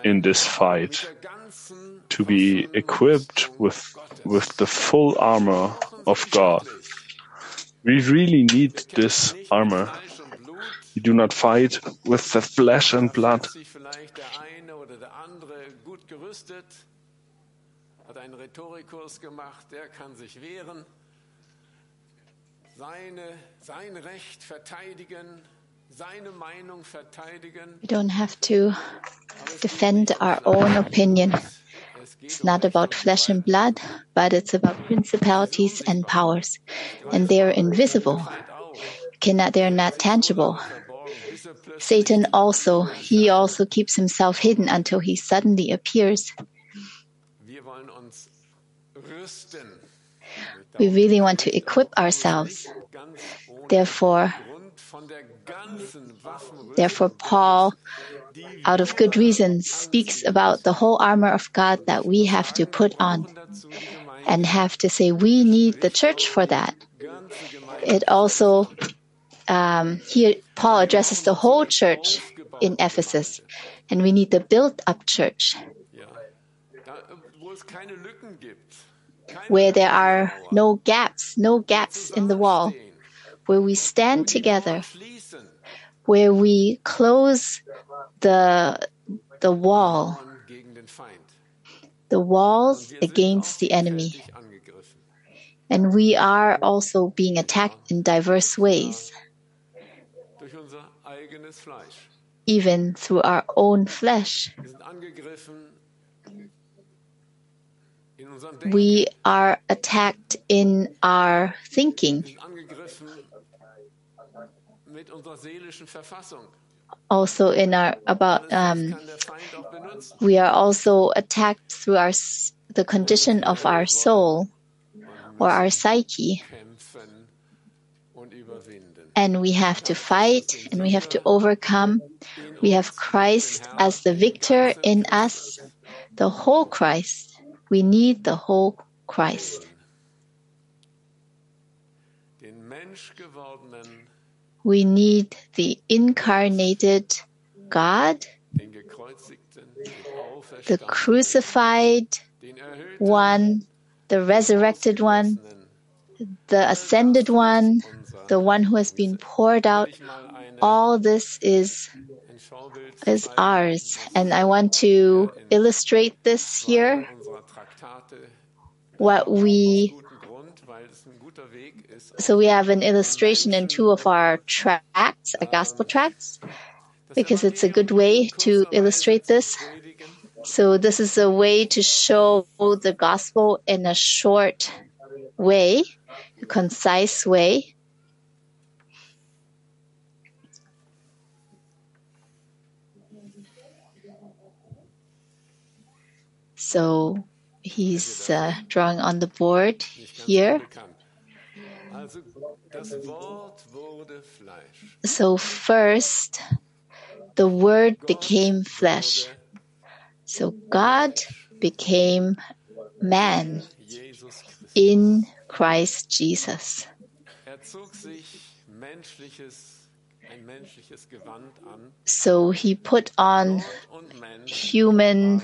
in this fight, to be equipped with the full armor of God. We really need this armor. We do not fight with the flesh and blood. Hat einen Rhetorikkurs gemacht, der kann sich wehren, sein Recht verteidigen, seine Meinung verteidigen. We don't have to defend our own opinion. It's not about flesh and blood, but it's about principalities and powers. And they are invisible. They are not tangible. Satan also keeps himself hidden until he suddenly appears. We really want to equip ourselves. Therefore, Paul, out of good reason, speaks about the whole armor of God that we have to put on and have to say we need the church for that. It also, here Paul addresses the whole church in Ephesus, and we need the built-up church where there are no gaps in the wall, where we stand together, where we close the walls against the enemy. And we are also being attacked in diverse ways, even through our own flesh. We are attacked in our thinking. Also we are also attacked through the condition of our soul or our psyche. And we have to fight and we have to overcome. We have Christ as the victor in us, the whole Christ. We need the whole Christ. We need the incarnated God, the crucified one, the resurrected one, the ascended one, the one who has been poured out. All this is ours. And I want to illustrate this here. So we have an illustration in two of our tracts, our gospel tracts, because it's a good way to illustrate this. So this is a way to show the gospel in a short way, a concise way. So he's drawing on the board here. So first, the Word became flesh. So God became man in Christ Jesus. So he put on human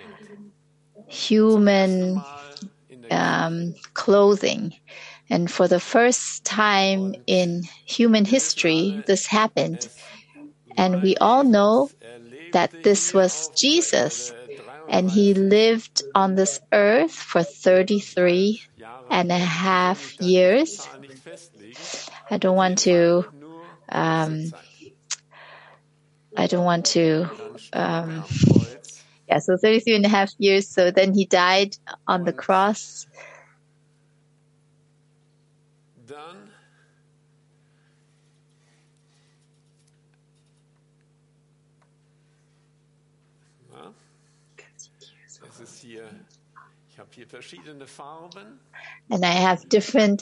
clothing. And for the first time in human history, this happened. And we all know that this was Jesus. And he lived on this earth for 33 and a half years. I don't want to so 33 and a half years. So then he died on the cross. And I have different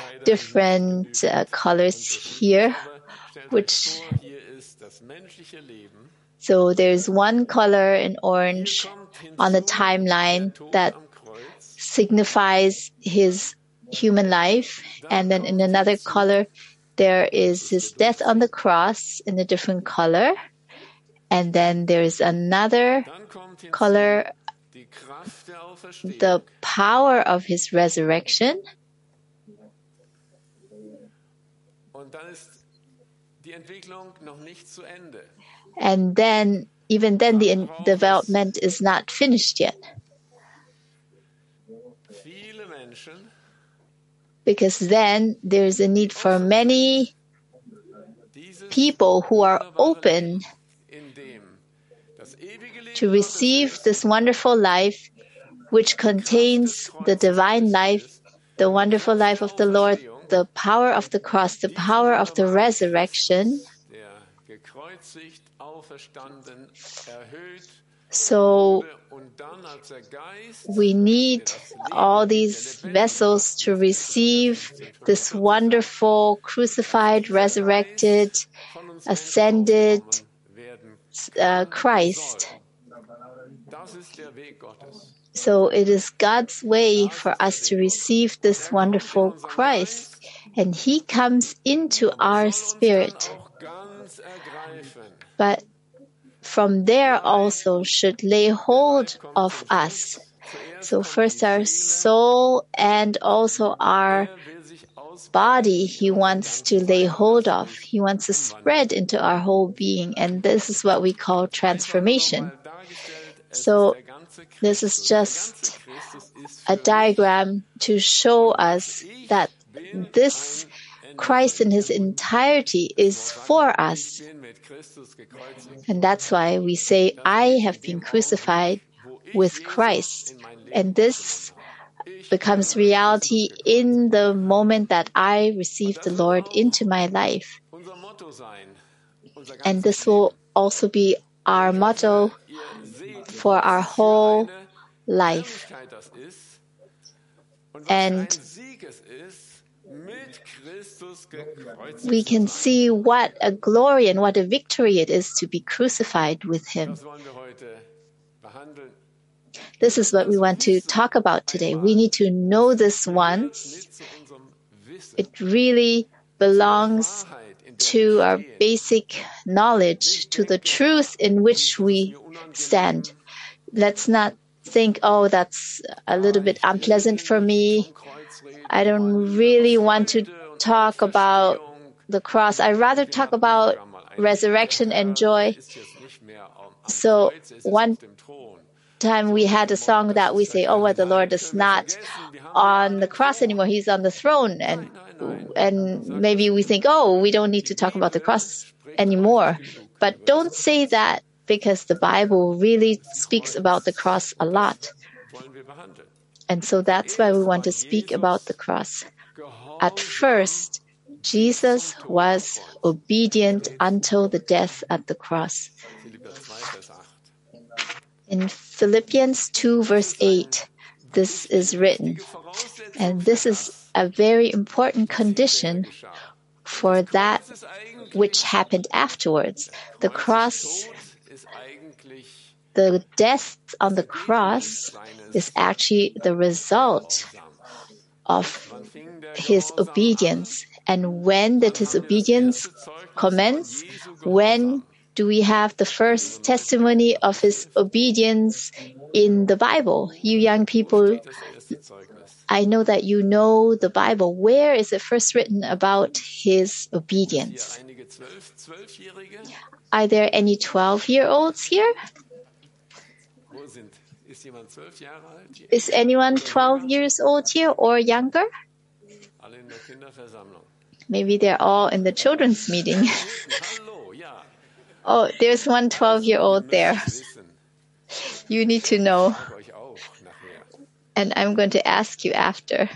colors here, so there's one color in orange on the timeline that signifies his human life, and then in another color there is his death on the cross in a different color, And then there is another color, the power of his resurrection. And then, even then, the development is not finished yet. Because then there's a need for many people who are open to receive this wonderful life, which contains the divine life, the wonderful life of the Lord, the power of the cross, the power of the resurrection. So we need all these vessels to receive this wonderful, crucified, resurrected, ascended Christ. So it is God's way for us to receive this wonderful Christ, and He comes into our spirit. But from there also should lay hold of us. So first our soul and also our body He wants to lay hold of. He wants to spread into our whole being, and this is what we call transformation. So this is just a diagram to show us that this Christ in His entirety is for us. And that's why we say, I have been crucified with Christ. And this becomes reality in the moment that I receive the Lord into my life. And this will also be our motto for our whole life. And we can see what a glory and what a victory it is to be crucified with Him. This is what we want to talk about today. We need to know this once. It really belongs to our basic knowledge, to the truth in which we stand. Let's not think, oh, that's a little bit unpleasant for me. I don't really want to talk about the cross. I'd rather talk about resurrection and joy. So one time we had a song that we say, oh, well, the Lord is not on the cross anymore. He's on the throne. And maybe we think, oh, we don't need to talk about the cross anymore. But don't say that, because the Bible really speaks about the cross a lot. And so that's why we want to speak about the cross. At first, Jesus was obedient until the death at the cross. In Philippians 2 verse 8, this is written, and this is a very important condition for that which happened afterwards. The cross, the death on the cross is actually the result of His obedience. And when did His obedience commence? When do we have the first testimony of His obedience in the Bible? You young people, I know that you know the Bible. Where is it first written about His obedience? Are there any 12-year-olds here? Is anyone 12 years old here or younger? Maybe they're all in the children's meeting. Oh, there's one 12-year-old there. You need to know. And I'm going to ask you after.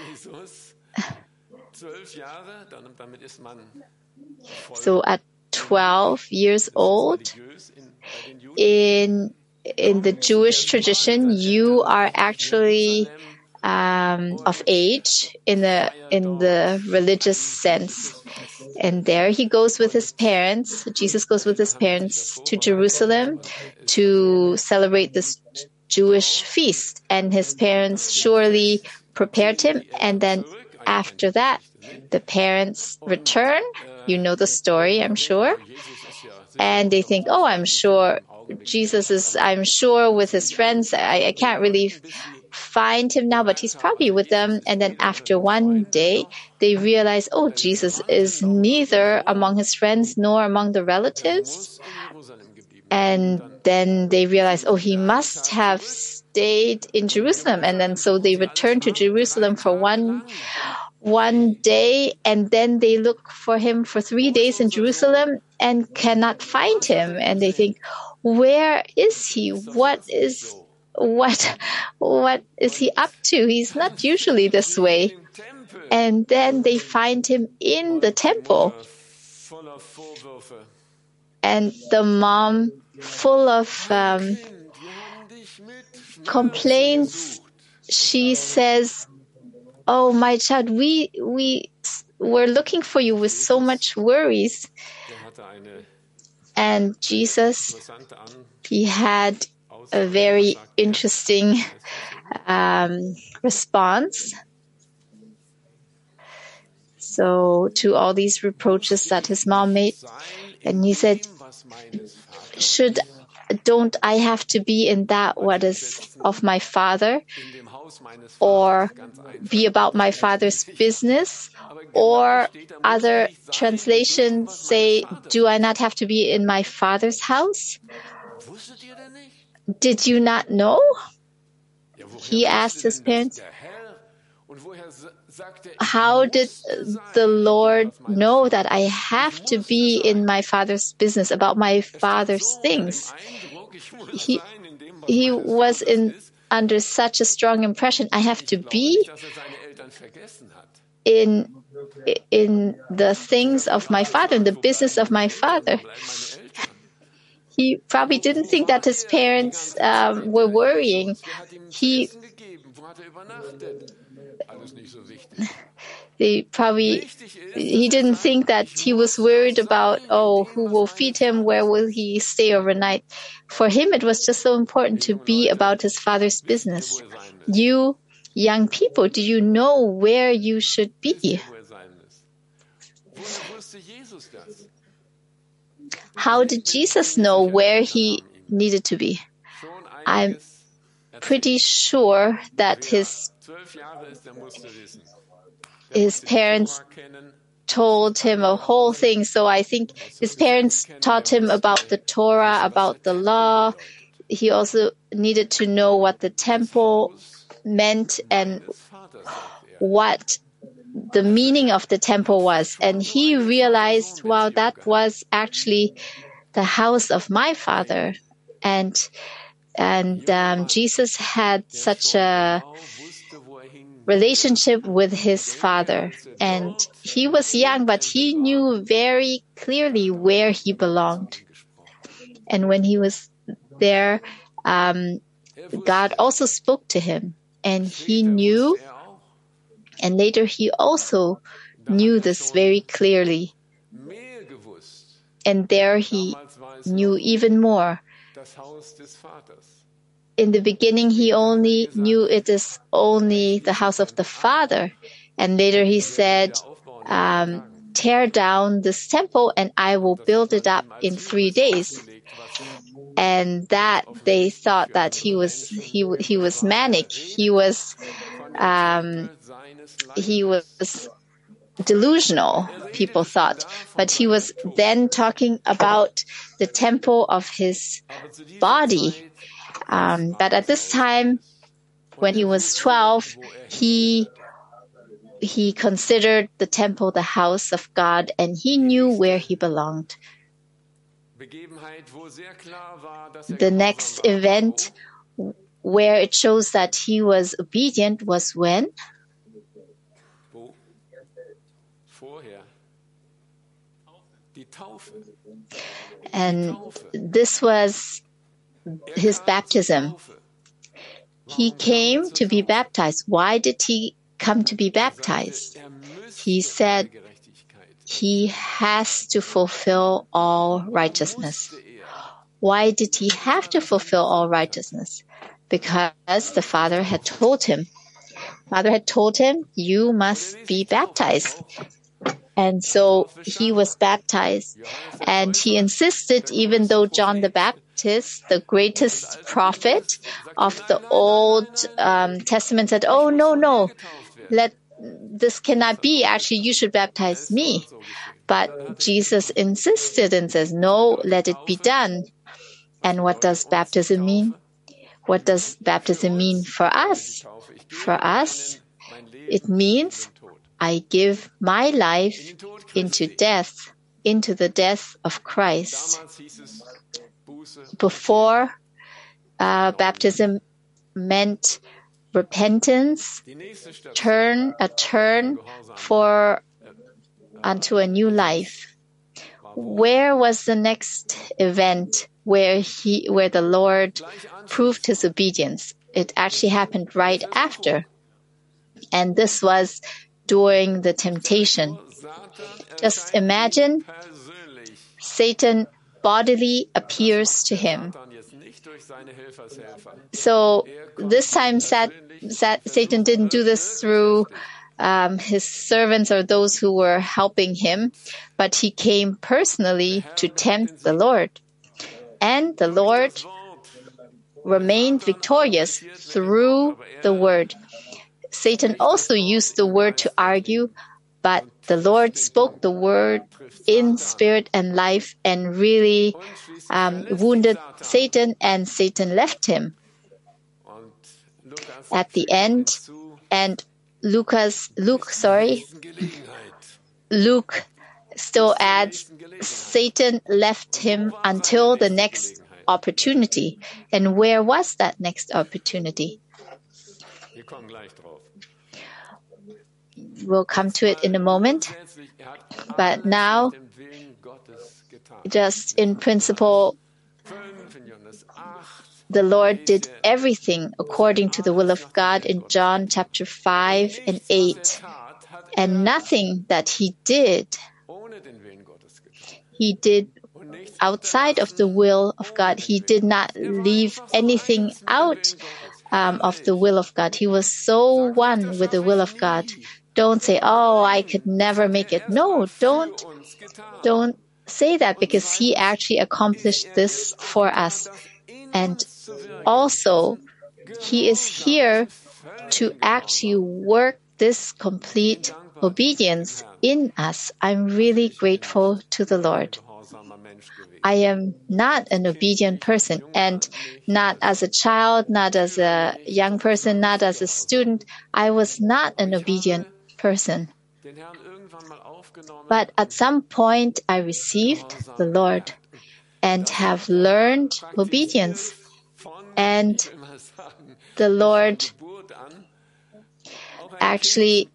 So at 12 years old, in the Jewish tradition, you are actually of age in the religious sense. And there he goes with his parents. Jesus goes with his parents to Jerusalem to celebrate this Jewish feast. And his parents surely prepared him. And then after that, the parents return. You know the story, I'm sure. And they think, oh, I'm sure with his friends. I can't really find him now, but he's probably with them. And then after one day, they realize, oh, Jesus is neither among his friends nor among the relatives. And then they realize, oh, he must have stayed in Jerusalem. And then so they return to Jerusalem for one day, and then they look for him for 3 days in Jerusalem and cannot find him. And they think, where is he? What is he up to? He's not usually this way. And then they find him in the temple. And the mom, full of complaints, she says, oh, my child, we were looking for you with so much worries. And Jesus, he had a very interesting response. So to all these reproaches that his mom made, and he said, don't I have to be in that what is of my father, or be about my father's business? Or other translations say, do I not have to be in my father's house? Did you not know? He asked his parents. How did the Lord know that I have to be in my father's business, about my father's things? He was under such a strong impression. I have to be in the things of my father, in the business of my father. He probably didn't think that his parents were worrying. He didn't think that he was worried about, oh, who will feed him, where will he stay overnight. For him, it was just so important to be about his father's business. You young people, do you know where you should be? How did Jesus know where he needed to be? I'm pretty sure that his parents told him a whole thing. So I think his parents taught him about the Torah, about the law. He also needed to know what the temple meant and what the meaning of the temple was. And he realized, wow, that was actually the house of my father. And Jesus had such a relationship with his father. And he was young, but he knew very clearly where he belonged. And when he was there, God also spoke to him. And he knew, and later he also knew this very clearly. And there he knew even more. In the beginning, he only knew it is only the house of the Father. And later he said, tear down this temple and I will build it up in 3 days. And that they thought that he was manic. He was delusional, people thought. But he was then talking about the temple of his body. But at this time, when he was 12, he considered the temple the house of God, and he knew where he belonged. The next event where it shows that he was obedient was when? And this was his baptism. He came to be baptized. Why did he come to be baptized? He said he has to fulfill all righteousness. Why did he have to fulfill all righteousness? Because the Father had told him. Father had told him, you must be baptized. And so he was baptized. And he insisted, even though John the Baptist, the greatest prophet of the Old Testament, said, "Oh, no, this cannot be. Actually, you should baptize me." But Jesus insisted and says, "No, let it be done." And what does baptism mean? What does baptism mean for us? For us, it means I give my life into death, into the death of Christ. Before, baptism meant repentance, a turn unto a new life. Where was the next event where the Lord proved his obedience? It actually happened right after. And this was during the temptation. Just imagine Satan bodily appears to him. So this time Satan didn't do this through his servants or those who were helping him, but he came personally to tempt the Lord. And the Lord remained victorious through the word. Satan also used the word to argue, but the Lord spoke the word in spirit and life and really wounded Satan, and Satan left him at the end. And Luke still adds, Satan left him until the next opportunity. And where was that next opportunity? We'll come to it in a moment. But now, just in principle, the Lord did everything according to the will of God in John chapter 5 and 8. And nothing that he did outside of the will of God. He did not leave anything out of the will of God. He was so one with the will of God. Don't say, "Oh, I could never make it." No, don't say that, because he actually accomplished this for us. And also, he is here to actually work this complete obedience in us. I'm really grateful to the Lord. I am not an obedient person, and not as a child, not as a young person, not as a student. I was not an obedient person. But at some point, I received the Lord and have learned obedience. And the Lord actually,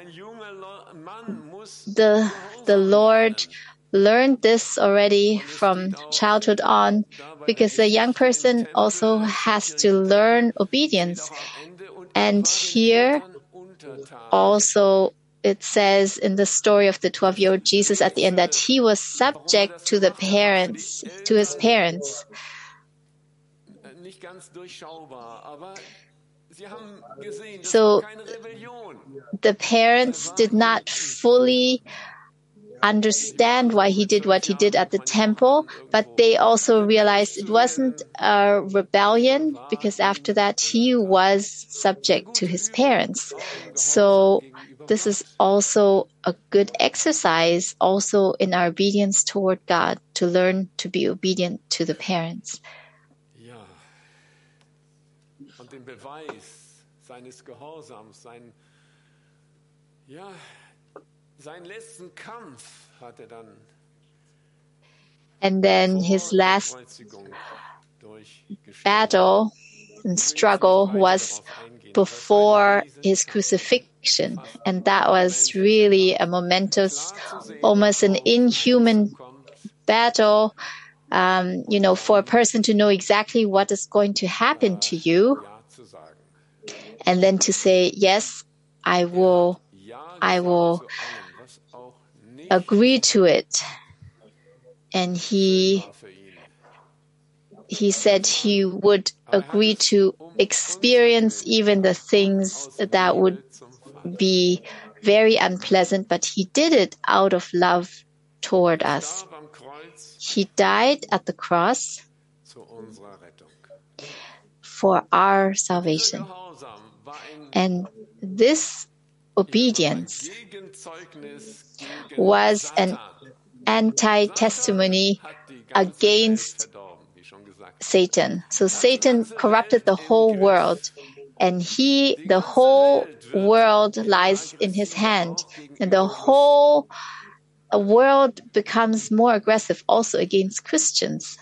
the Lord learned this already from childhood on, because a young person also has to learn obedience. And here also it says in the story of the 12-year-old Jesus at the end that he was subject to his parents. So the parents did not fully understand why he did what he did at the temple, but they also realized it wasn't a rebellion, because after that he was subject to his parents. So this is also a good exercise also in our obedience toward God, to learn to be obedient to the parents. Und den Beweis seines Gehorsams, seinen letzten Kampf hat dann. And then his last battle and struggle was before his crucifixion. And that was really a momentous, almost an inhuman battle, for a person to know exactly what is going to happen to you. And then to say, yes, I will agree to it. And he said he would agree to experience even the things that would be very unpleasant, but he did it out of love toward us. He died at the cross for our salvation. And this obedience was an anti-testimony against Satan. So Satan corrupted the whole world, and the whole world lies in his hand, and the whole world becomes more aggressive also against Christians.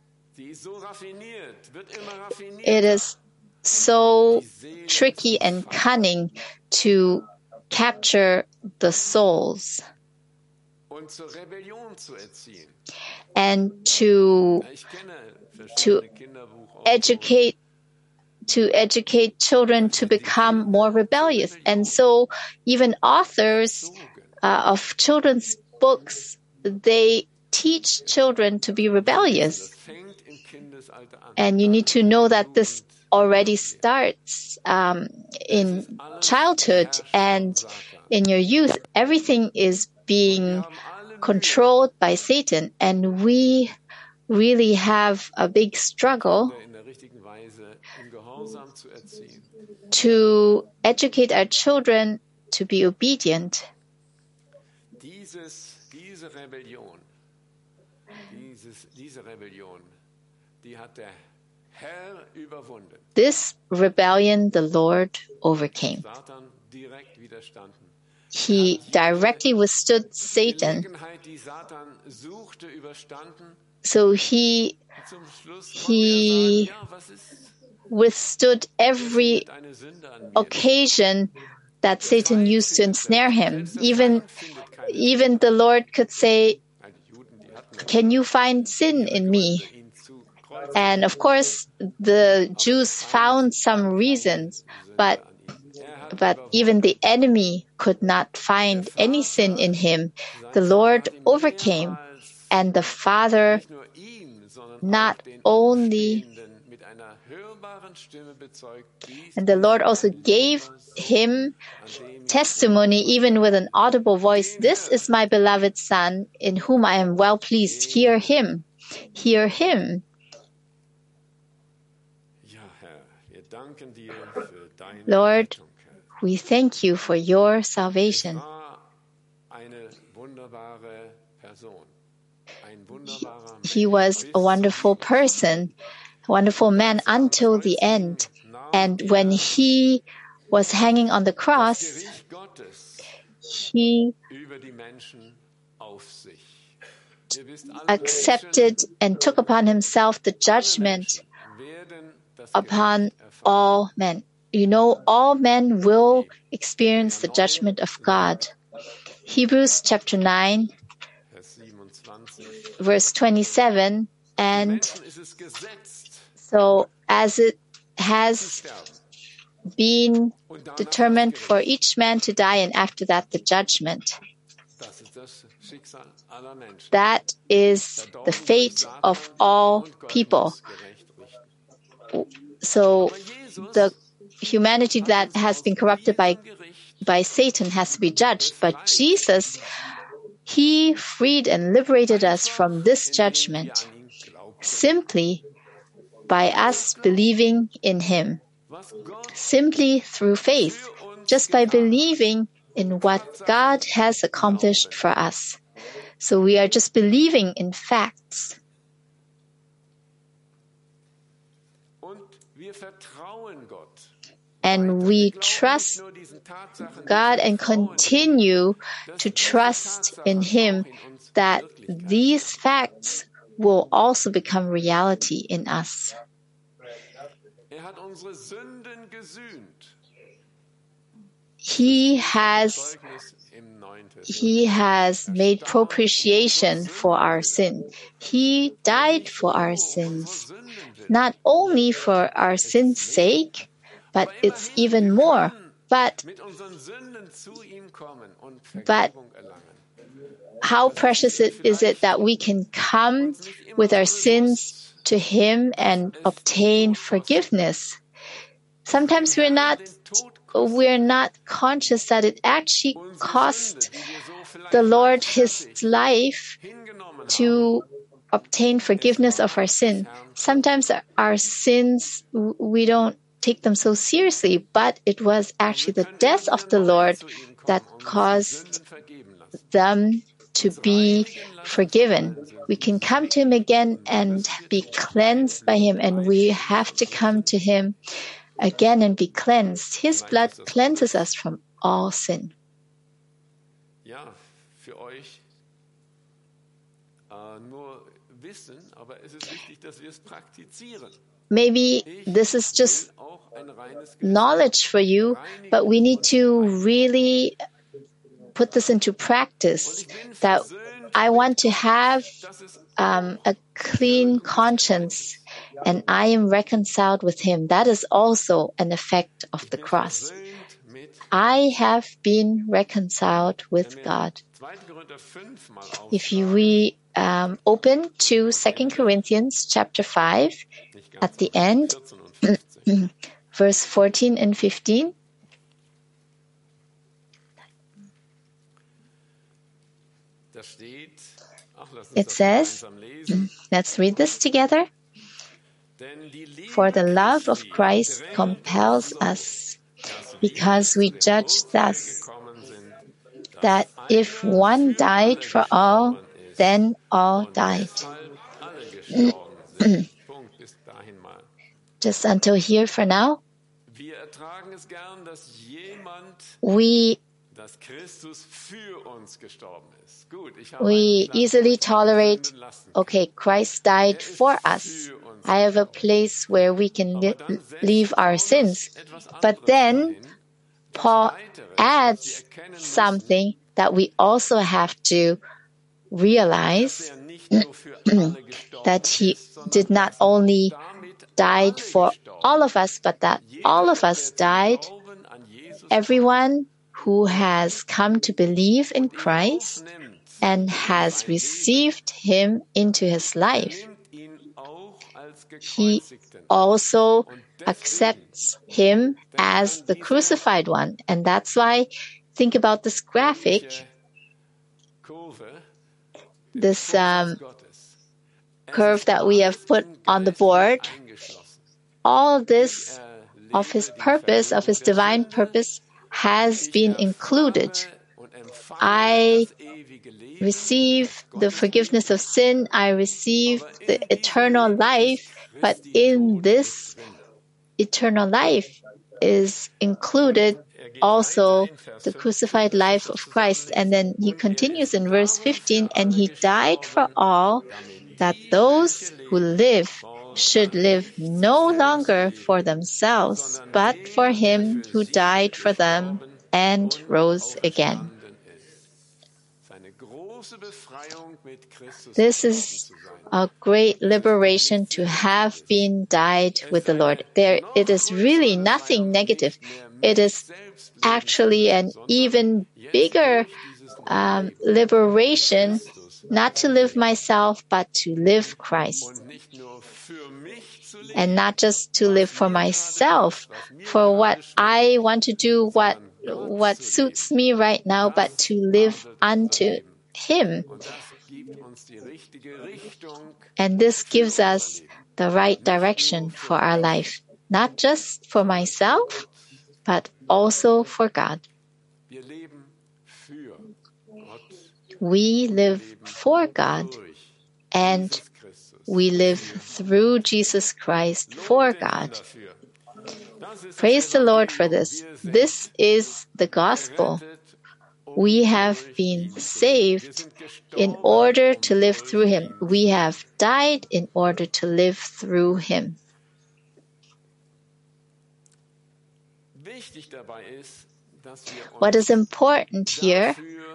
It is so tricky and cunning to capture the souls and to educate children to become more rebellious. And so even authors of children's books, they teach children to be rebellious. And you need to know that this already starts in childhood and in your youth. Everything is being controlled by Satan, and we really have a big struggle to educate our children to be obedient. This rebellion the Lord overcame. He directly withstood Satan. So he withstood every occasion that Satan used to ensnare him. Even the Lord could say, "Can you find sin in me?" And of course, the Jews found some reasons, but even the enemy could not find any sin in him. The Lord overcame, and the Father not only, and the Lord also gave him testimony even with an audible voice, "This is my beloved Son, in whom I am well pleased. Hear him. Hear him." Lord, we thank you for your salvation. He was a wonderful person, a wonderful man until the end. And when he was hanging on the cross, he accepted and took upon himself the judgment upon all men. You know, all men will experience the judgment of God. Hebrews chapter 9, verse 27, and so as it has been determined for each man to die, and after that the judgment. That is the fate of all people. So the humanity that has been corrupted by Satan has to be judged. But Jesus, he freed and liberated us from this judgment simply by us believing in him. Simply through faith, just by believing in what God has accomplished for us. So we are just believing in facts. And we trust God and continue to trust in him that these facts will also become reality in us. He has made propitiation for our sin. He died for our sins, not only for our sins' sake, but it's even more. But how precious is it that we can come with our sins to him and obtain forgiveness. Sometimes we're not we're not conscious that it actually cost the Lord His life to obtain forgiveness of our sin. Sometimes our sins, we don't take them so seriously, but it was actually the death of the Lord that caused them to be forgiven. We can come to Him again and be cleansed by Him, and we have to come to Him again and be cleansed. His blood cleanses us from all sin. Ja, für euch nur wissen, aber es ist wichtig, dass wir es praktizieren. Maybe this is just knowledge for you, but we need to really put this into practice, that I want to have a clean conscience and I am reconciled with Him. That is also an effect of the cross. I have been reconciled with God. If we open to 2 Corinthians chapter 5, at the end, verse 14 and 15, it says, let's read this together. For the love of Christ compels us, because we judge thus, that if one died for all, then all died. Just until here for now. We easily tolerate, okay, Christ died for us. I have a place where we can leave our sins. But then Paul adds something that we also have to realize, that He did not only die for all of us, but that all of us died. Everyone who has come to believe in Christ and has received Him into his life, he also accepts Him as the crucified one. And that's why, think about this graphic, this curve that we have put on the board. All this of His purpose, of His divine purpose, has been included. I receive the forgiveness of sin, I receive the eternal life, but in this eternal life is included also the crucified life of Christ. And then he continues in verse 15, and He died for all, that those who live should live no longer for themselves, but for Him who died for them and rose again. This is a great liberation to have been died with the Lord. It is really nothing negative. It is actually an even bigger liberation, not to live myself, but to live Christ. And not just to live for myself, for what I want to do, what suits me right now, but to live unto Him. And this gives us the right direction for our life, not just for myself, but also for God. We live for God, and we live through Jesus Christ for God. Praise the Lord for this. This is the gospel. We have been saved in order to live through Him. We have died in order to live through Him. What is important here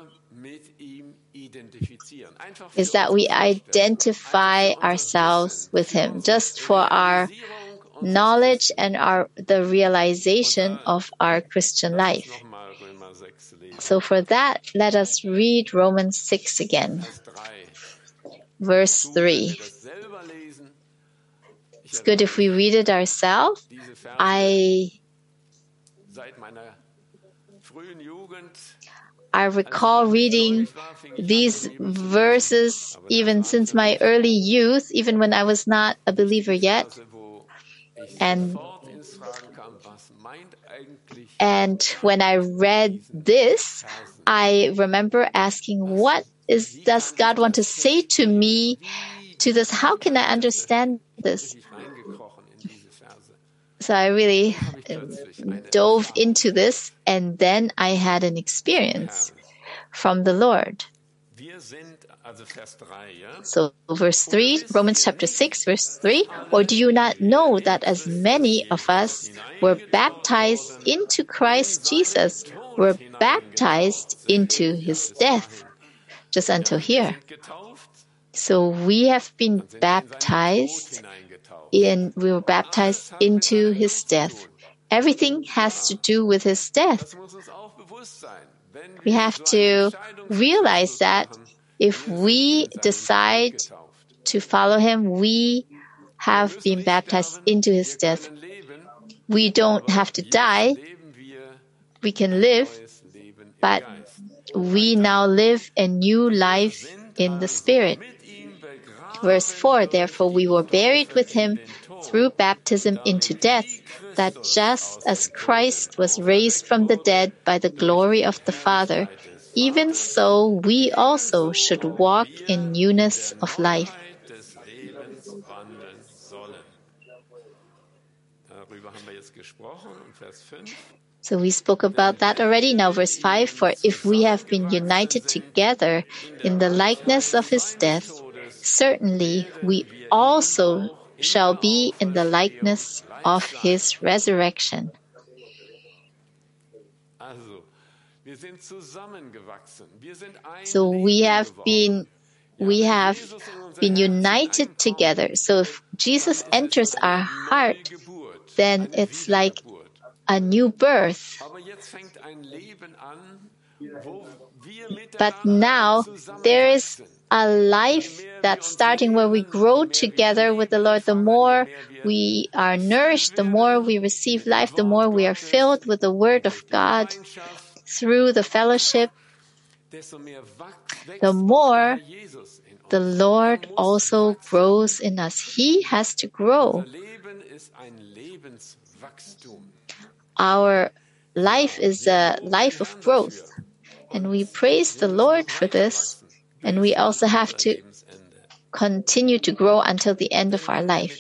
is that we identify ourselves with Him, just for our knowledge and the realization of our Christian life. So for that, let us read Romans 6 again. Verse 3. It's good if we read it ourselves. I I recall reading these verses even since my early youth, even when I was not a believer yet. And when I read this, I remember asking, what does God want to say to me to this? How can I understand this? So I really dove into this, and then I had an experience from the Lord. So verse 3, Romans chapter 6, verse 3, or do you not know that as many of us were baptized into Christ Jesus, were baptized into his death? Just until here. So we have been baptized we were baptized into his death. Everything has to do with his death. We have to realize that if we decide to follow him, we have been baptized into his death. We don't have to die. We can live, but we now live a new life in the Spirit. Verse 4, therefore we were buried with him through baptism into death, that just as Christ was raised from the dead by the glory of the Father, even so we also should walk in newness of life. So we spoke about that already. Now verse 5, for if we have been united together in the likeness of his death, certainly we also shall be in the likeness of his resurrection. So we have been united together. So if Jesus enters our heart, then it's like a new birth. But now there is a life that's starting where we grow together with the Lord. The more we are nourished, the more we receive life, the more we are filled with the Word of God through the fellowship, the more the Lord also grows in us. He has to grow. Our life is a life of growth, and we praise the Lord for this, and we also have to continue to grow until the end of our life.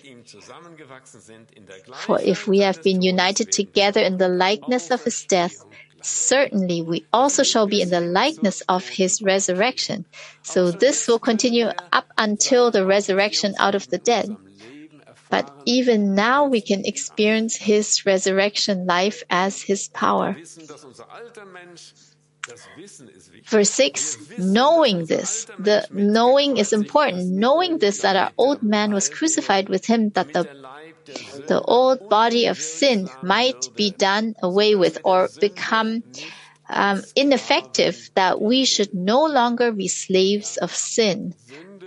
For if we have been united together in the likeness of his death, certainly we also shall be in the likeness of his resurrection. So this will continue up until the resurrection out of the dead. But even now we can experience his resurrection life as his power. Verse 6, knowing this. The knowing is important. Knowing this, that our old man was crucified with him, that the old body of sin might be done away with or become ineffective, that we should no longer be slaves of sin.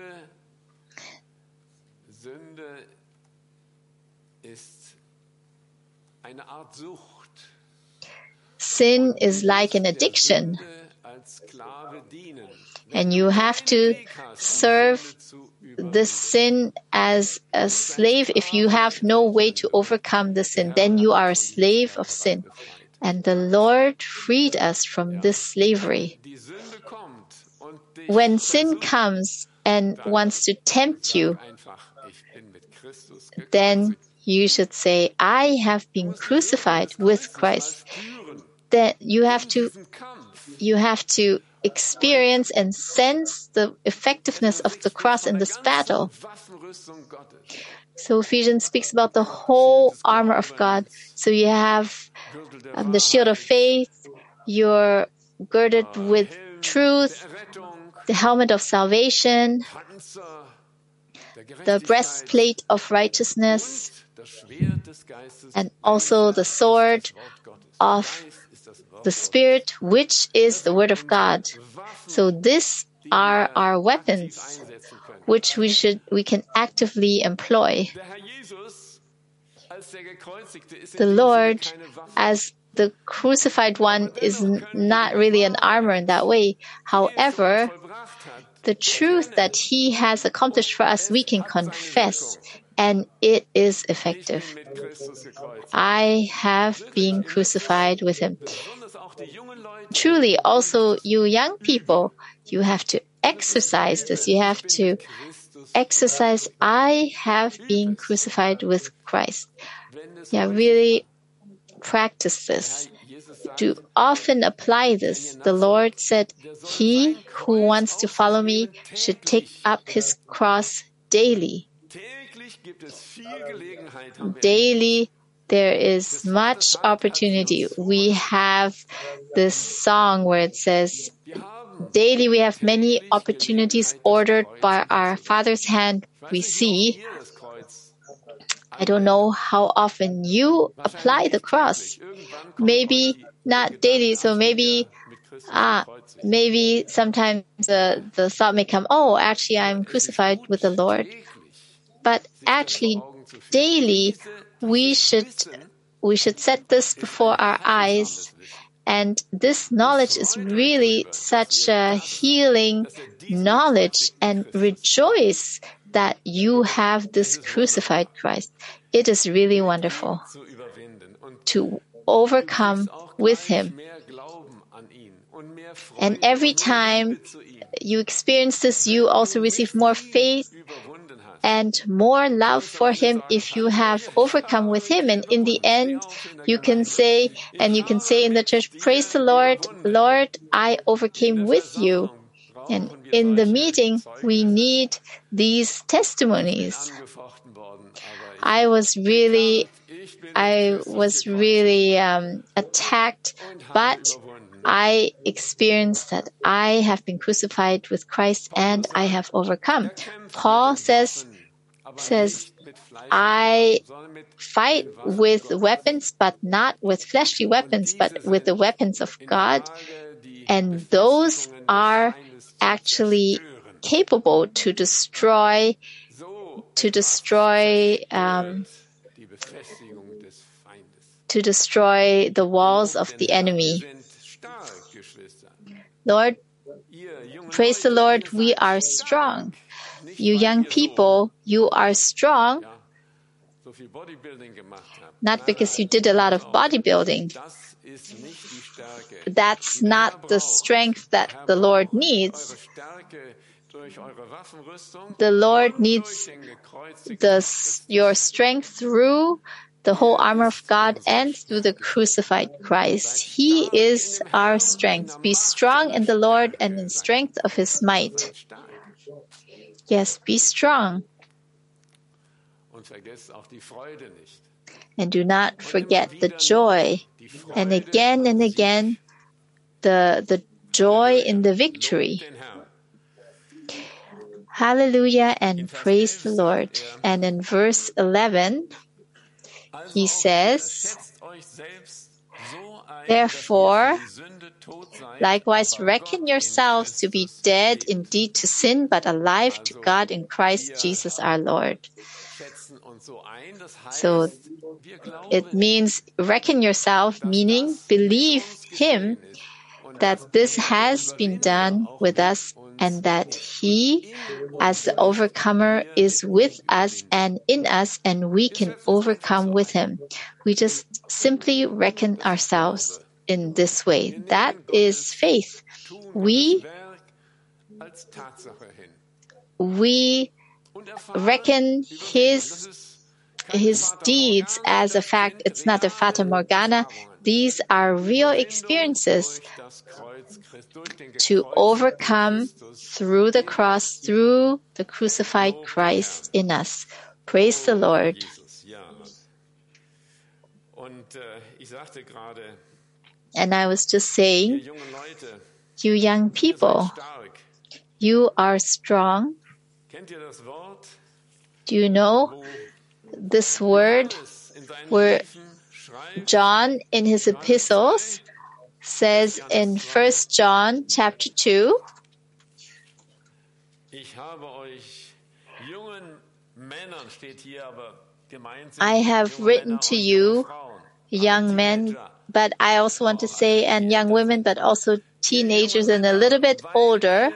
Sin is like an addiction, and you have to serve this sin as a slave. If you have no way to overcome the sin, then you are a slave of sin. And the Lord freed us from this slavery. When sin comes and wants to tempt you, then you should say, I have been crucified with Christ. Then you have to experience and sense the effectiveness of the cross in this battle. So Ephesians speaks about the whole armor of God. So you have the shield of faith, you're girded with truth, the helmet of salvation, the breastplate of righteousness, and also the sword of the Spirit, which is the Word of God. So these are our weapons, which we can actively employ. The Lord, as the crucified one is not really an armor in that way. However, the truth that he has accomplished for us, we can confess, and it is effective. I have been crucified with him. Truly, also you young people, you have to exercise this. You have to exercise, I have been crucified with Christ. Yeah, really practice this. Do often apply this. The Lord said, he who wants to follow me should take up his cross daily. Daily, there is much opportunity. We have this song where it says, daily we have many opportunities ordered by our Father's hand we see. I don't know how often you apply the cross. Maybe not daily, so maybe sometimes the thought may come, oh, actually I'm crucified with the Lord. But actually, daily, we should set this before our eyes. And this knowledge is really such a healing knowledge, and rejoice that you have this crucified Christ. It is really wonderful to overcome with him. And every time you experience this, you also receive more faith and more love for him if you have overcome with him. And in the end, you can say in the church, praise the Lord, Lord, I overcame with you. And in the meeting, we need these testimonies. I was really attacked, but I experienced that I have been crucified with Christ and I have overcome. Paul says, I fight with weapons, but not with fleshly weapons, but with the weapons of God. And those are actually capable to destroy the walls of the enemy. Lord, praise the Lord, we are strong. You young people, you are strong, not because you did a lot of bodybuilding. That's not the strength that the Lord needs. The Lord needs your strength through the whole armor of God and through the crucified Christ. He is our strength. Be strong in the Lord and in strength of his might. Yes, be strong. And do not forget the joy. And again, the joy in the victory. Hallelujah and praise the Lord. And in verse 11, he says, therefore, likewise reckon yourselves to be dead indeed to sin, but alive to God in Christ Jesus our Lord. So it means reckon yourself, meaning believe him that this has been done with us and that he, as the overcomer, is with us and in us, and we can overcome with him. We just simply reckon ourselves in this way. That is faith. We reckon his deeds as a fact. It's not a fata morgana. These are real experiences to overcome through the cross, through the crucified Christ in us. Praise the Lord. And I was just saying, you young people, you are strong. Do you know this word where John in his epistles says in 1 John chapter 2, I have written to you, young men, But I also want to say, and young women, but also teenagers and a little bit older,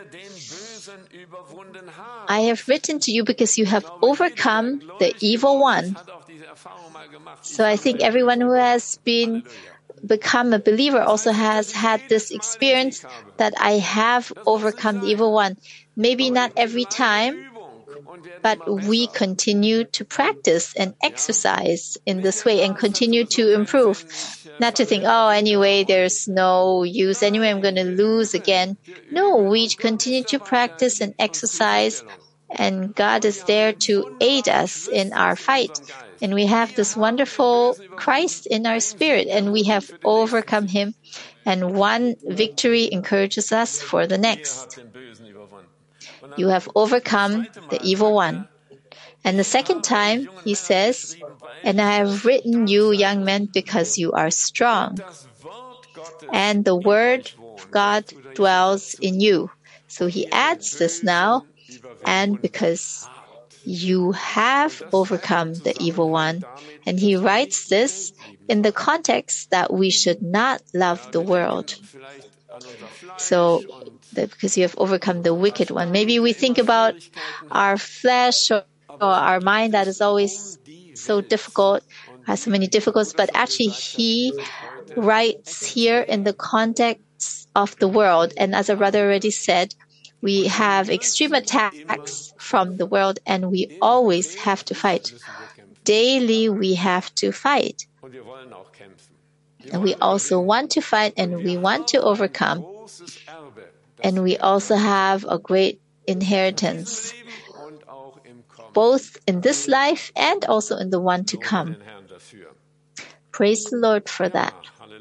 I have written to you because you have overcome the evil one. So I think everyone who has become a believer also has had this experience that I have overcome the evil one. Maybe not every time, but we continue to practice and exercise in this way and continue to improve. Not to think, oh, anyway, there's no use. Anyway, I'm going to lose again. No, we continue to practice and exercise, and God is there to aid us in our fight. And we have this wonderful Christ in our spirit, and we have overcome him. And one victory encourages us for the next. You have overcome the evil one. And the second time, he says, and I have written you, young men, because you are strong. And the word of God dwells in you. So he adds this now, and because you have overcome the evil one. And he writes this in the context that we should not love the world. So, because you have overcome the wicked one. Maybe we think about our flesh or our mind that is always so difficult, has so many difficulties, but actually he writes here in the context of the world. And as our brother already said, we have extreme attacks from the world, and we always have to fight. Daily we have to fight. And we also want to fight, and we want to overcome. And we also have a great inheritance, both in this life and also in the one to come. Praise the Lord for that.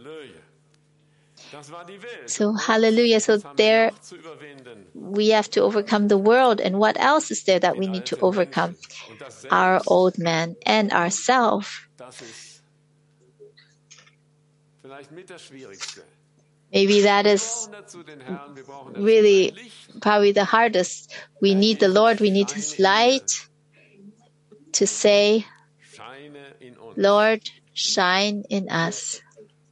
So, hallelujah. So there we have to overcome the world. And what else is there that we need to overcome? Our old man and ourselves. Maybe that is really probably the hardest. We need the Lord. We need his light to say, Lord, shine in us.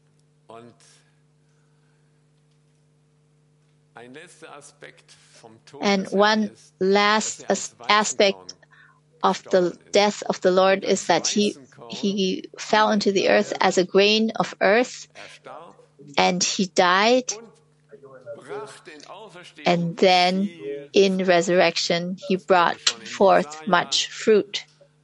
And one last aspect of the death of the Lord is that he fell into the earth as a grain of earth, and he died. And then in resurrection, he brought forth much fruit.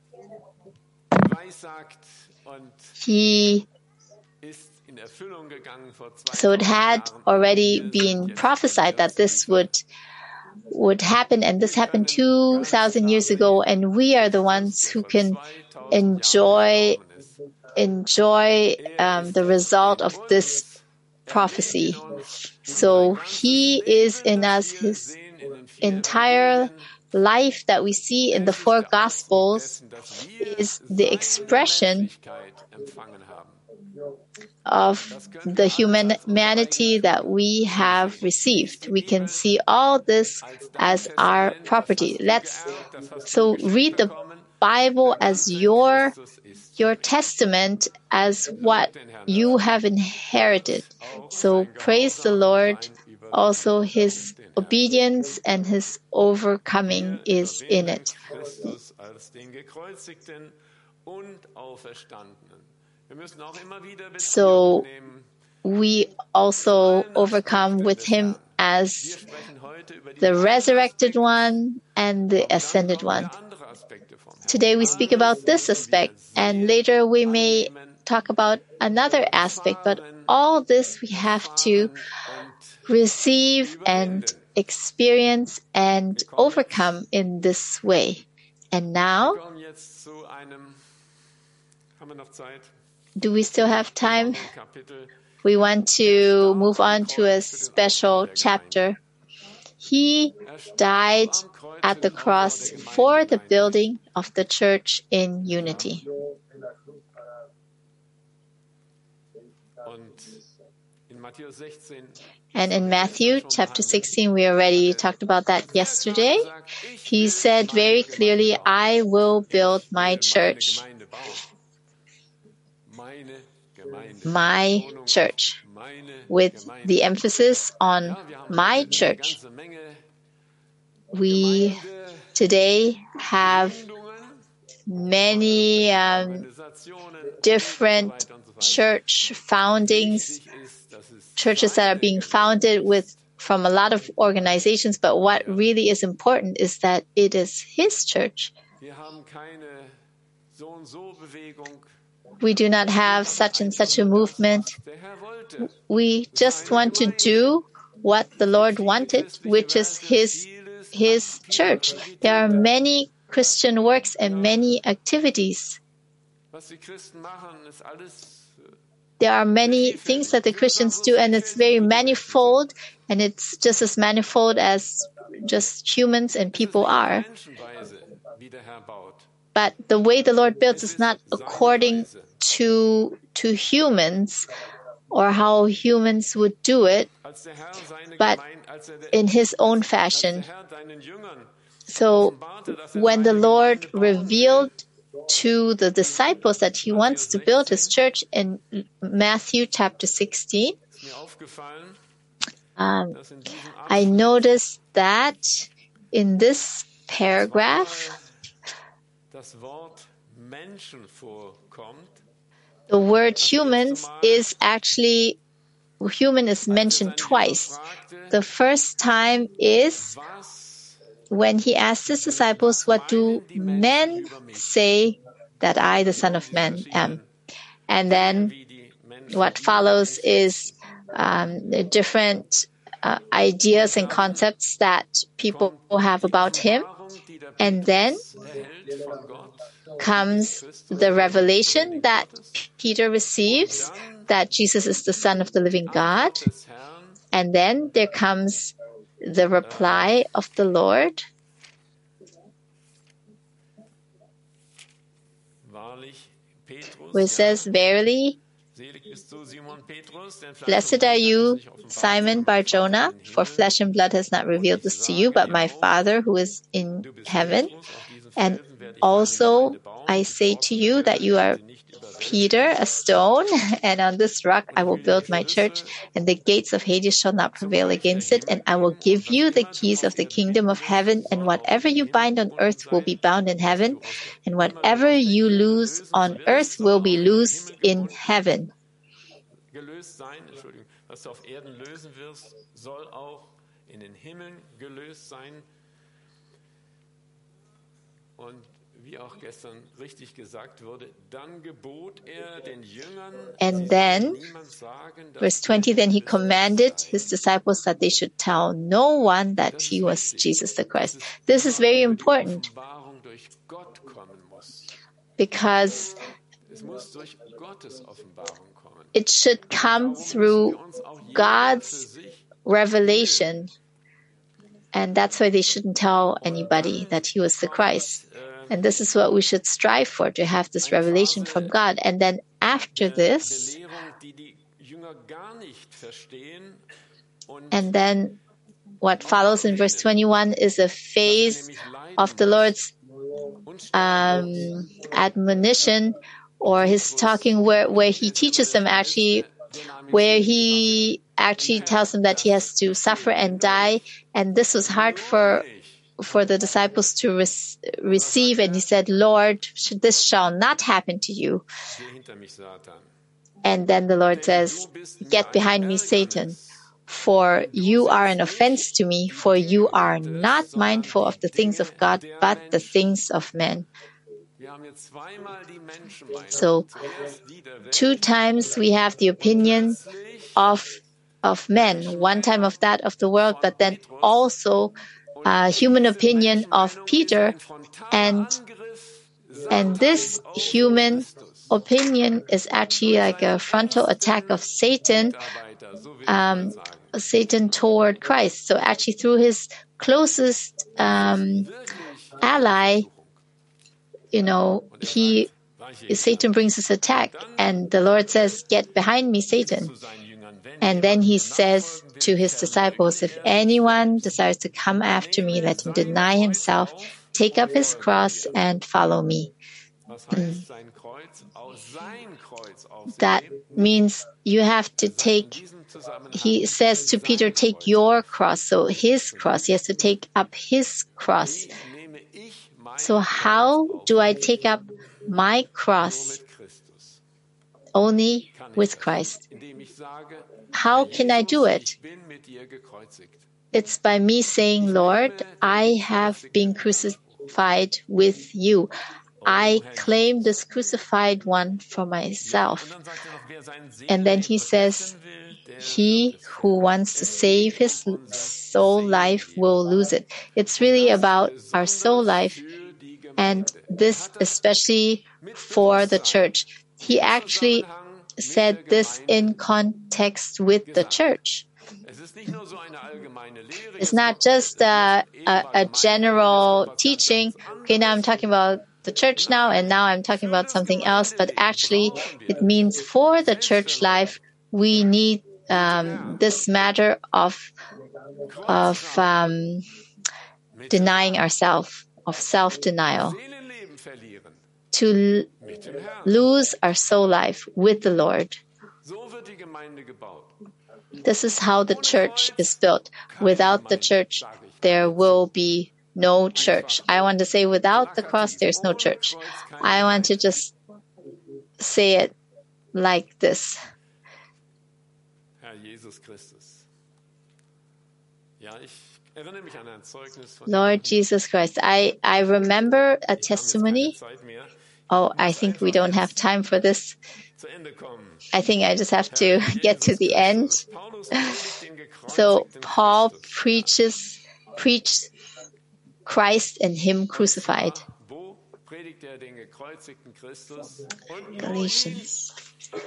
So it had already been prophesied that this would happen, and this happened 2,000 years ago, and we are the ones who can enjoy the result of this prophecy. So he is in us. His entire life that we see in the four Gospels is the expression of the humanity that we have received. We can see all this as our property. So read the Bible as your testament, as what you have inherited. So praise the Lord. Also his obedience and his overcoming is in it. So we also overcome with him as the resurrected one and the ascended one. Today we speak about this aspect, and later we may talk about another aspect, but all this we have to receive and experience and overcome in this way. And now, do we still have time? We want to move on to a special chapter. He died at the cross for the building of the church in unity. And in Matthew chapter 16, we already talked about that yesterday. He said very clearly, I will build my church. my church, with the emphasis on my church. We today have many different church foundings, churches that are being founded from a lot of organizations, but what really is important is that it is His church. We do not have such and such a movement. We just want to do what the Lord wanted, which is His church. There are many Christian works and many activities. There are many things that the Christians do, and it's very manifold, and it's just as manifold as just humans and people are. But the way the Lord builds is not according to humans or how humans would do it, but in His own fashion. So when the Lord revealed to the disciples that He wants to build His church in Matthew chapter 16, I noticed that in this paragraph, the word humans is actually, human is mentioned twice. The first time is when He asked His disciples, what do men say that I, the Son of Man, am? And then what follows is different ideas and concepts that people have about Him. And then comes the revelation that Peter receives, that Jesus is the Son of the living God. And then there comes the reply of the Lord, where it says, verily, blessed are you, Simon Bar-Jonah, for flesh and blood has not revealed this to you, but my Father who is in heaven. And also I say to you that you are Peter, a stone, and on this rock I will build my church, and the gates of Hades shall not prevail against it. And I will give you the keys of the kingdom of heaven, and whatever you bind on earth will be bound in heaven, and whatever you loose on earth will be loosed in heaven. Was du auf Erden lösen wirst, soll auch in den Himmeln gelöst sein. Und wie auch gestern richtig gesagt wurde, dann gebot den Jüngern, and then, verse 20, then He commanded His disciples that they should tell no one that He was Jesus the Christ. This is very important because it should come through God's revelation, and that's why they shouldn't tell anybody that He was the Christ. And this is what we should strive for, to have this revelation from God. And then after this, and then what follows in verse 21 is a phase of the Lord's admonition, or His talking, where He teaches them actually, where He actually tells them that He has to suffer and die. And this was hard for the disciples to receive. And He said, Lord, this shall not happen to you. And then the Lord says, get behind me, Satan, for you are an offense to me, for you are not mindful of the things of God, but the things of men. So 2 times we have the opinion of men, 1 time of that of the world, but then also human opinion of Peter, and this human opinion is actually like a frontal attack of Satan, Satan toward Christ. So actually through his closest ally, Satan brings this attack, and the Lord says, get behind me, Satan. And then He says to His disciples, if anyone desires to come after me, let him deny himself, take up his cross, and follow me. That means you have to take, he says to Peter, take your cross. So his cross, he has to take up his cross. So how do I take up my cross? Only with Christ. How can I do it? It's by me saying, Lord, I have been crucified with you. I claim this crucified one for myself. And then he says, he who wants to save his soul life will lose it. It's really about our soul life, and this especially for the church. He actually said this in context with the church. It's not just a general teaching. Okay, now I'm talking about the church now, and now I'm talking about something else. But actually, it means for the church life, we need this matter of denying ourselves, of self-denial, to lose our soul life with the Lord. This is how the church is built. Without the church, there will be no church. I want to say without the cross, there's no church. I want to just say it like this. Lord Jesus Christ, I remember a testimony. Oh, I think we don't have time for this. I think I just have to get to the end. So Paul preached Christ and Him crucified. Galatians.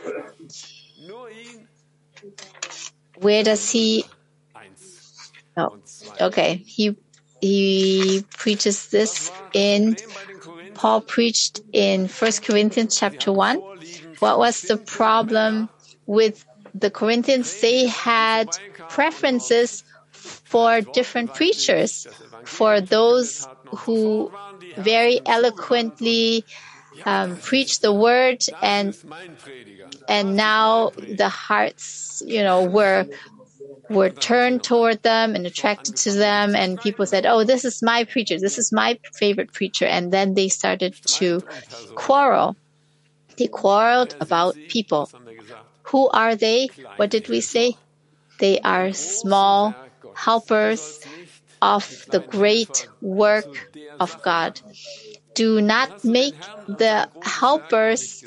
Where does he? Oh, okay. He preaches this in. Paul preached in 1 Corinthians chapter 1. What was the problem with the Corinthians? They had preferences for different preachers, for those who very eloquently preached the word, and now the hearts, were turned toward them and attracted to them, and people said, oh, this is my preacher, this is my favorite preacher, and then they started to quarrel. They quarreled about people. Who are they? What did we say? They are small helpers of the great work of God. Do not make the helpers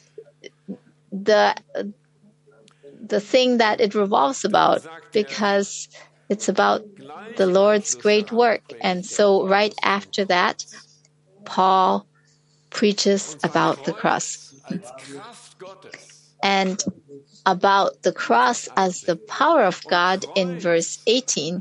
the thing that it revolves about, because it's about the Lord's great work. And so right after that, Paul preaches about the cross. And about the cross as the power of God in verse 18,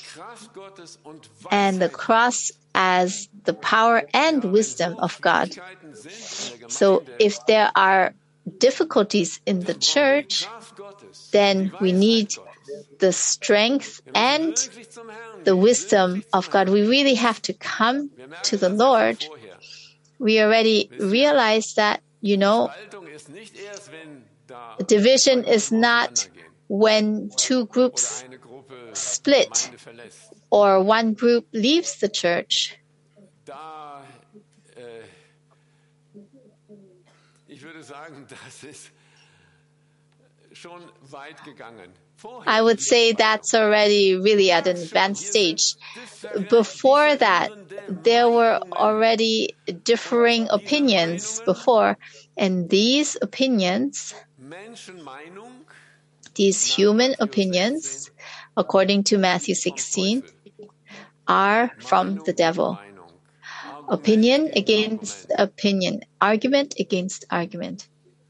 and the cross as the power and wisdom of God. So if there are difficulties in the church, then we need the strength and the wisdom of God. We really have to come to the Lord. We already realized that, division is not when two groups split or one group leaves the church. I would say that's already really at an advanced stage. Before that, there were already differing opinions before, and these opinions, these human opinions, according to Matthew 16, are from the devil. Opinion against opinion, argument against argument.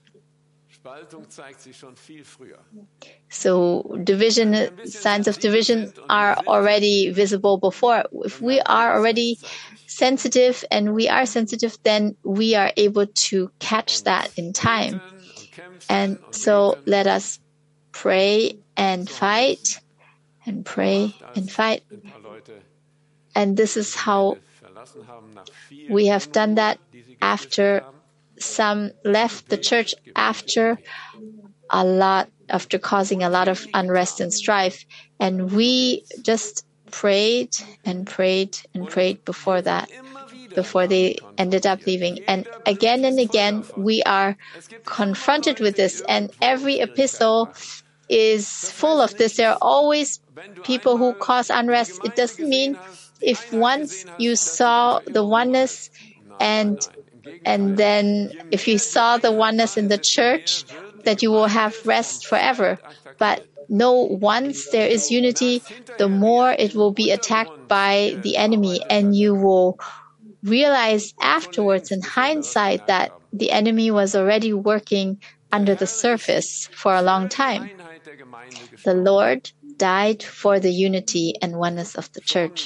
So signs of division are already visible before. If we are already sensitive, and we are sensitive, then we are able to catch that in time. And so let us pray and fight, and pray and fight. And this is how We have done that after some left the church after causing a lot of unrest and strife. And we just prayed and prayed and prayed before they ended up leaving. And again, we are confronted with this. And every epistle is full of this. There are always people who cause unrest. It doesn't mean if once you saw the oneness and then if you saw the oneness in the church, that you will have rest forever. But no, once there is unity, the more it will be attacked by the enemy, and you will realize afterwards in hindsight that the enemy was already working under the surface for a long time. The Lord died for the unity and oneness of the church.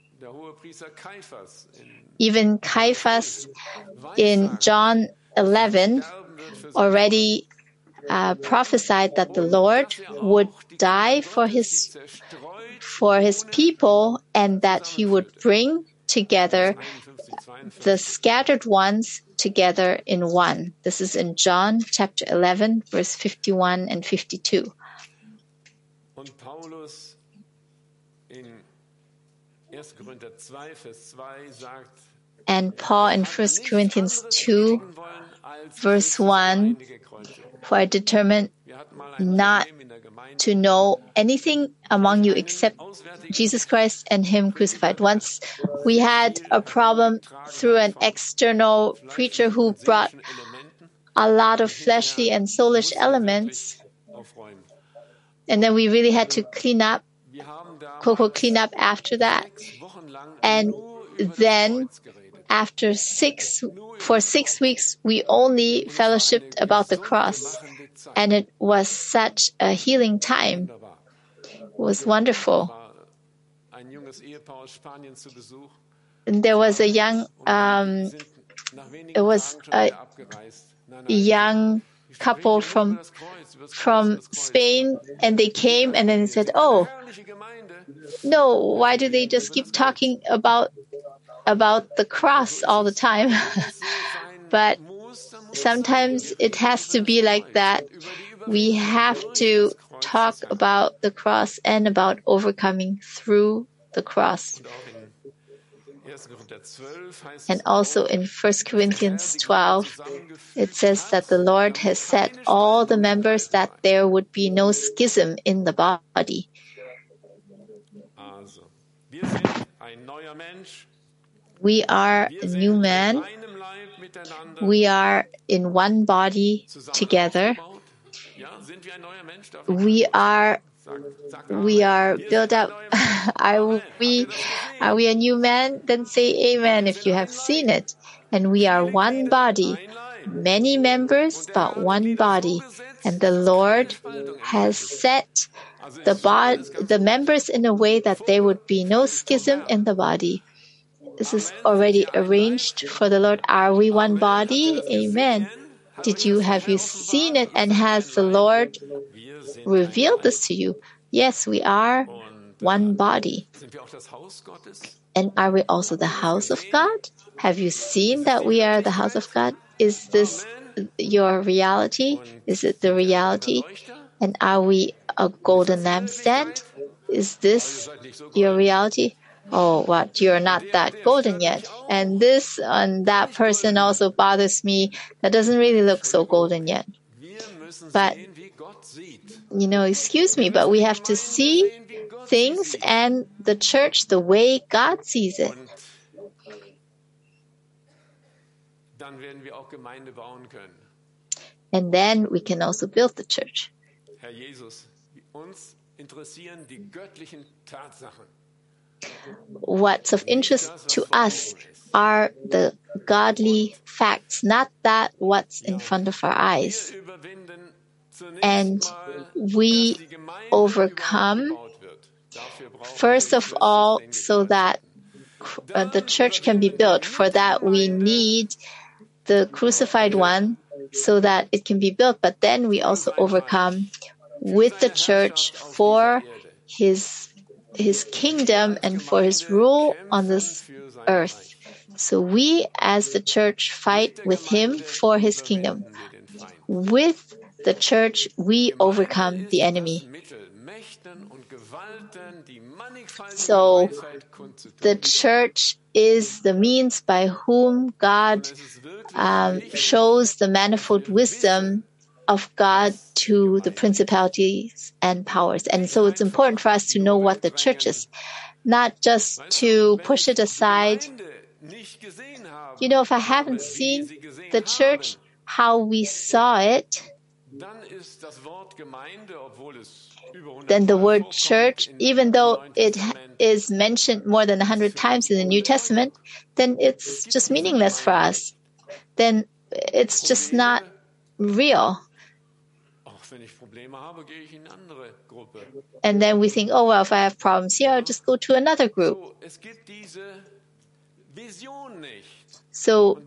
Even Caiaphas in John 11 already prophesied that the Lord would die for his people, and that he would bring together the scattered ones together in one. This is in John chapter 11, verse 51 and 52. And Paul in 1 Corinthians 2, verse 1, for I determined not to know anything among you except Jesus Christ and Him crucified. Once we had a problem through an external preacher who brought a lot of fleshly and soulish elements, and then we really had to clean up after that. And then for 6 weeks, we only fellowshipped about the cross. And it was such a healing time. It was wonderful. And there was a young couple from Spain, and they came and then said, "Oh, no, why do they just keep talking about the cross all the time?" But sometimes it has to be like that. We have to talk about the cross and about overcoming through the cross. And also in 1 Corinthians 12, it says that the Lord has set all the members that there would be no schism in the body. We are a new man. We are in one body together. We are built up. Are we a new man? Then say amen if you have seen it. And we are one body, many members, but one body. And the Lord has set the members in a way that there would be no schism in the body. This is already arranged for the Lord. Are we one body? Amen. Have you seen it, and has the Lord revealed this to you? Yes, we are one body. And are we also the house of God? Have you seen that we are the house of God? Is this your reality? Is it the reality? And are we a golden lampstand? Is this your reality? Oh, what? You're not that golden yet. And that person also bothers me. That doesn't really look so golden yet. But, excuse me, but we have to see things and the church the way God sees it. And then we can also build the church. What's of interest to us are the godly facts, not that what's in front of our eyes. And we overcome, first of all, so that the church can be built. For that, we need the crucified one so that it can be built. But then we also overcome with the church for his kingdom and for his rule on this earth. So we as the church fight with him for his kingdom. With the church, we overcome the enemy. So the church is the means by whom God shows the manifold wisdom of God to the principalities and powers. And so it's important for us to know what the church is, not just to push it aside. You know, if I haven't seen the church how we saw it, then the word church, even though it is mentioned more than 100 times in the New Testament, then it's just meaningless for us. Then it's just not real. And then we think, oh, well, if I have problems here, I'll just go to another group. So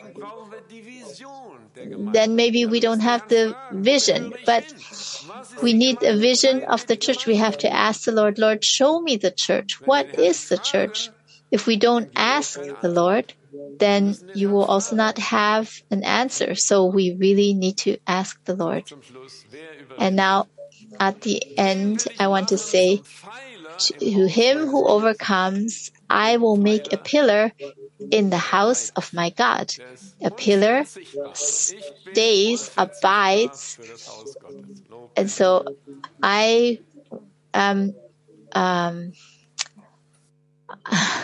then maybe we don't have the vision, but we need a vision of the church. We have to ask the Lord, Lord, show me the church. What is the church? If we don't ask the Lord, then you will also not have an answer. So we really need to ask the Lord. And now at the end, I want to say, to him who overcomes, I will make a pillar in the house of my God. A pillar stays, abides. And so I